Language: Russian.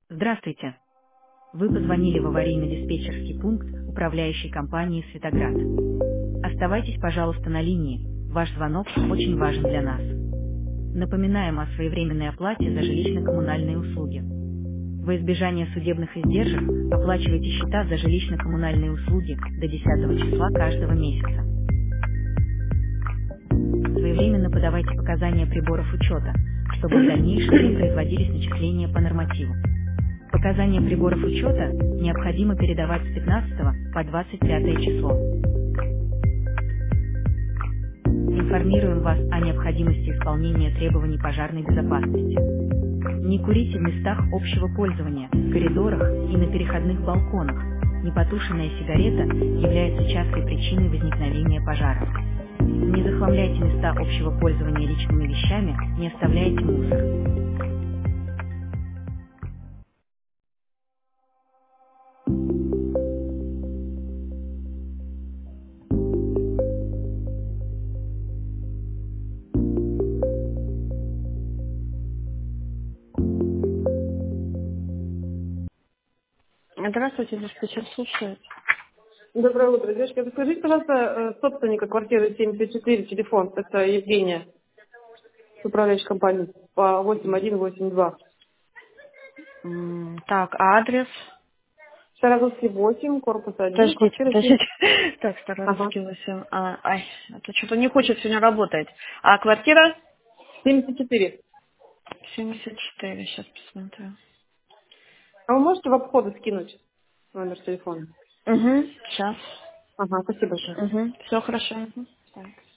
Здравствуйте. Вы позвонили в аварийно-диспетчерский пункт управляющей компании «Светоград». Оставайтесь, пожалуйста, на линии. Ваш звонок очень важен для нас. Напоминаем о своевременной оплате за жилищно-коммунальные услуги. Во избежание судебных издержек оплачивайте счета за жилищно-коммунальные услуги до 10 числа каждого месяца. Своевременно подавайте показания приборов учета, чтобы в дальнейшем не производились начисления по нормативу. Показания приборов учета необходимо передавать с 15 по 25 число. Информируем вас о необходимости исполнения требований пожарной безопасности. Не курите в местах общего пользования, в коридорах и на переходных балконах. Непотушенная сигарета является частой причиной возникновения пожара. Не захламляйте места общего пользования личными вещами, не оставляйте мусор. Здравствуйте, диспетчер слушает. Доброе утро, девушка. Скажите, пожалуйста, собственника квартиры 74, телефон, это Евгения, управляющая компания, по 8182. Так, а адрес? Старогорский 8, корпус 1, Подождите, квартира 7. подождите. Так, Ага. Старорусский 8. Это что-то не хочет сегодня работать. А квартира? 74. 74, сейчас посмотрю. А вы можете в обходы скинуть номер телефона? Угу, сейчас. Ага, спасибо большое. Угу, все хорошо. Мгм. Так.